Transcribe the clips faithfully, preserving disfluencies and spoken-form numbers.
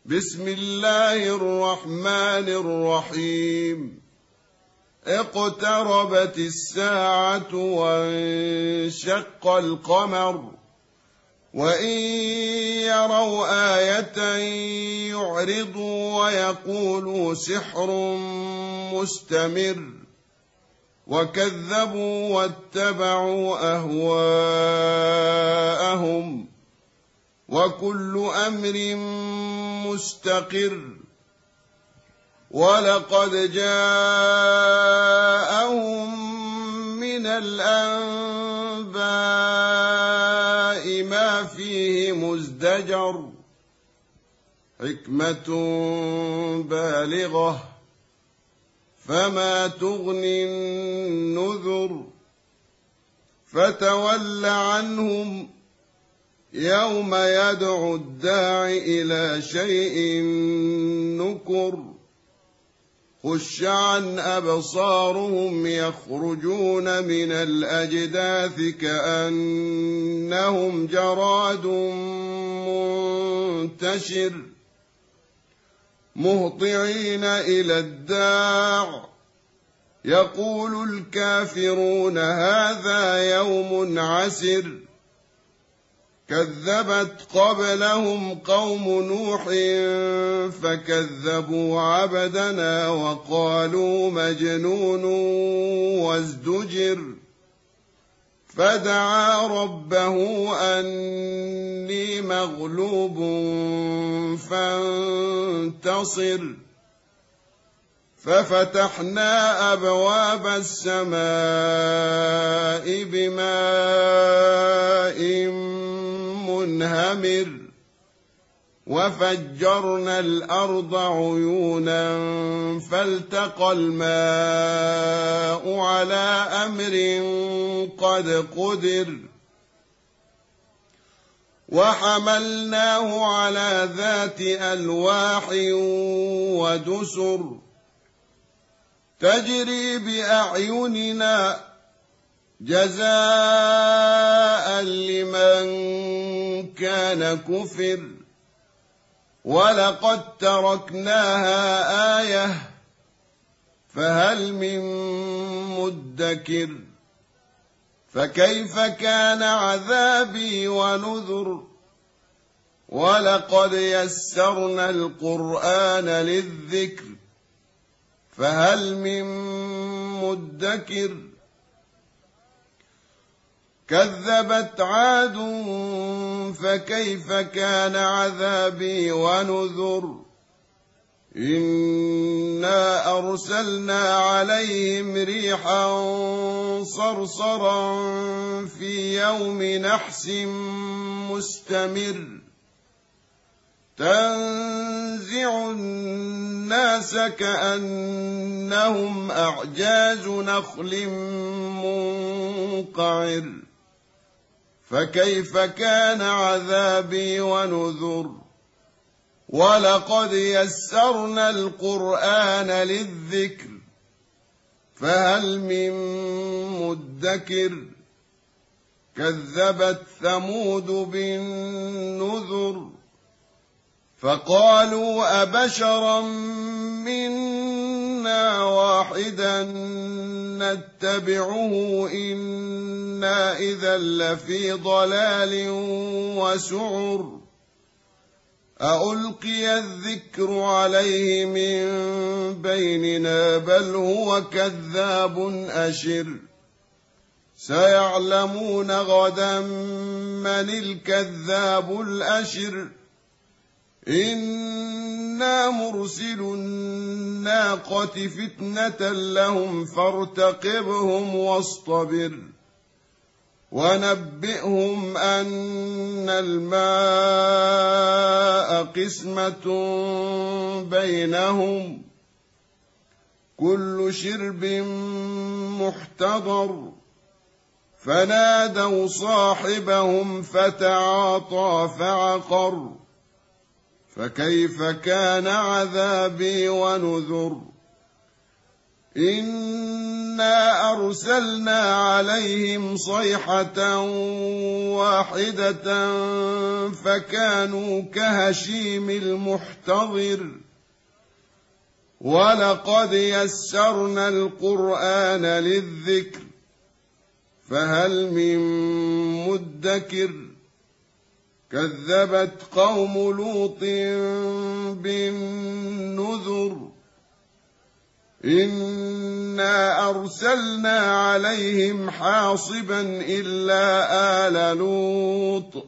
بسم الله الرحمن الرحيم اقتربت الساعة وانشق القمر وإن يروا آية يعرضوا ويقولوا سحر مستمر وكذبوا واتبعوا أهواءهم وكل أمر مستقر ولقد جاءهم من الأنباء ما فيه مزدجر حكمة بالغة فما تغني النذر فتول عنهم يوم يدعو الداع إلى شيء نكر خش عن أبصارهم يخرجون من الأجداث كأنهم جراد منتشر مهطعين إلى الداع يقول الكافرون هذا يوم عسر كذبت قبلهم قوم نوح فكذبوا عبدنا وقالوا مجنون وازدجر فدعا ربه أني مغلوب فانتصر ففتحنا أبواب السماء بماء منهمر وفجرنا الأرض عيونا فالتقى الماء على أمر قد قدر وحملناه على ذات ألواح ودسر تجري بأعيننا جزاء لمن كان كفر ولقد تركناها آية فهل من مدكر فكيف كان عذابي ونذر ولقد يسرنا القرآن للذكر فهل من مدكر كذبت عاد فكيف كان عذابي ونذر إنا أرسلنا عليهم ريحا صرصرا في يوم نحس مستمر تنزع الناس كأنهم أعجاز نخل منقعر فكيف كان عذابي ونذر ولقد يسرنا القرآن للذكر فهل من مدكر كذبت ثمود بالنذر فقالوا أبشرا منا واحدا نتبعه إنا إذا لفي ضلال وسعر أألقي الذكر عليه من بيننا بل هو كذاب أشر سيعلمون غدا من الكذاب الأشر إنا مرسل الناقة فتنة لهم فارتقبهم واصطبر ونبئهم أن الماء قسمة بينهم كل شرب محتضر فنادوا صاحبهم فتعاطى فعقر فكيف كان عذابي ونذر إنا أرسلنا عليهم صيحة واحدة فكانوا كهشيم المحتضر ولقد يسرنا القرآن للذكر فهل من مدكر كذبت قوم لوط بالنذر إنا أرسلنا عليهم حاصبا إلا آل لوط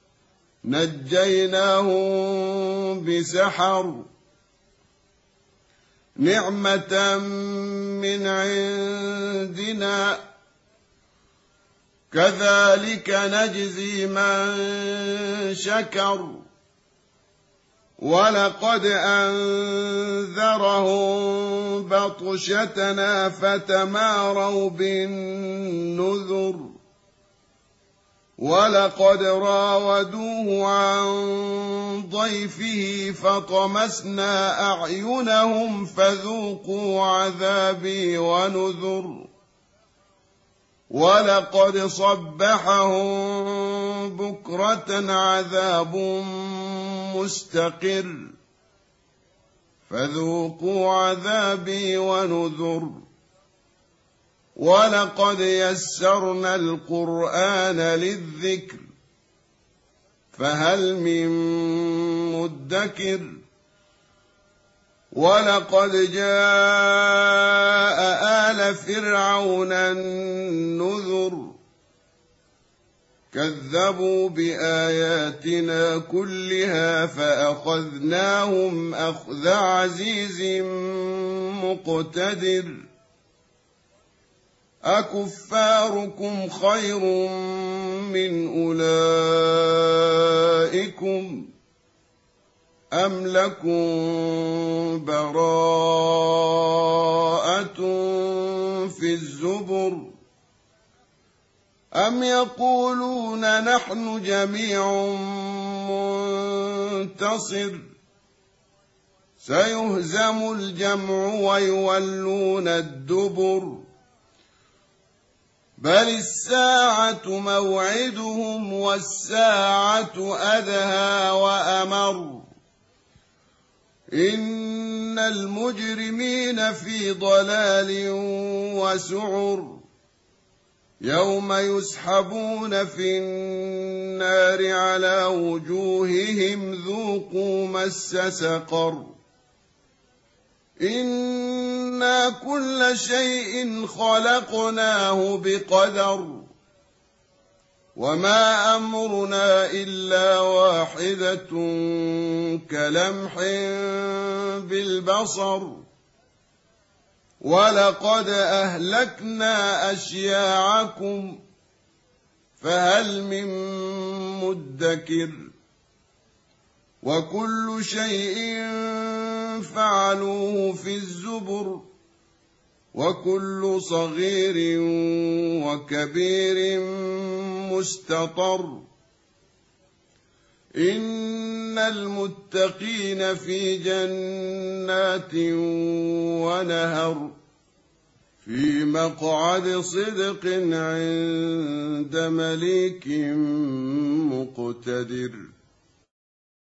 نجيناهم بسحر نعمة من عندنا كذلك نجزي من شكر ولقد أنذرهم بطشتنا فتماروا بالنذر ولقد راودوه عن ضيفه فطمسنا أعينهم فذوقوا عذابي ونذر ولقد صبحهم بكرة عذاب مستقر فذوقوا عذابي ونذر ولقد يسرنا القرآن للذكر فهل من مدكر ولقد جاء آل فرعون النذر كذبوا بآياتنا كلها فأخذناهم أخذ عزيز مقتدر أكفاركم خير من أولئكم أم لكم براءة في الزبر أم يقولون نحن جميع منتصر سيهزم الجمع ويولون الدبر بل الساعة موعدهم والساعة أدهى وأمر إن المجرمين في ضلال وسعر يوم يسحبون في النار على وجوههم ذوقوا مس سقر إنا كل شيء خلقناه بقدر وما أمرنا إلا واحدة كلمح بالبصر ولقد أهلكنا أشياعكم فهل من مدكر وكل شيء فعلوه في الزبر وكل صغير وكبير مستطر إن المتقين في جنات ونهر في مقعد صدق عند مليك مقتدر.